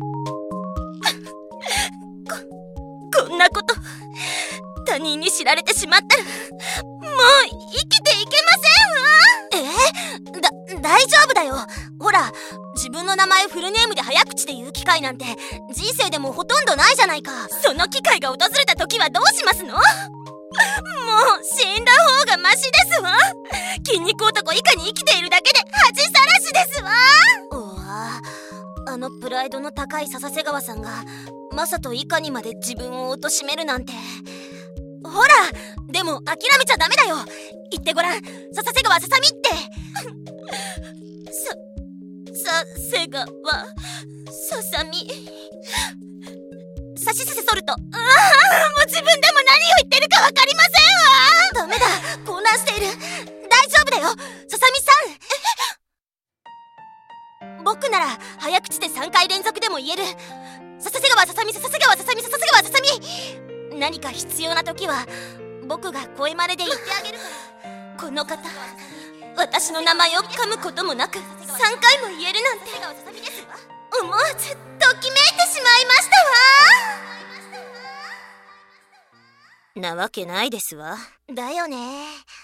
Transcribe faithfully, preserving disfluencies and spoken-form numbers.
こ、こんなこと他人に知られてしまったらもう生きていけませんわ。え？だ、大丈夫だよ。ほら、自分の名前フルネームで早口で言う機会なんて人生でもほとんどないじゃないか。その機会が訪れた時はどうしますの？もう死んだ方がマシですわ。筋肉男以下に生きているだけで恥さらしですわ。うわ、あのプライドの高い笹瀬川さんがマサと以下にまで自分を貶めるなんて。ほら、でも諦めちゃダメだよ。言ってごらん、笹瀬川ささみってさ、さ瀬川ささみ、さしすせソルト。ああ、もう自分でも何を言ってるかわかりませんわ。ダメだ、混乱している。大丈夫だよ、ささみさん。僕なら早口でさんかい連続でも言える。笹瀬川ささみ、笹瀬川ささみ、笹瀬川ささみ。何か必要な時は僕が声真似で言ってあげるから。この方、私の名前を噛むこともなくさんかいも言えるなんて、思わずときめいてしまいましたわ。なわけないですわ。だよね。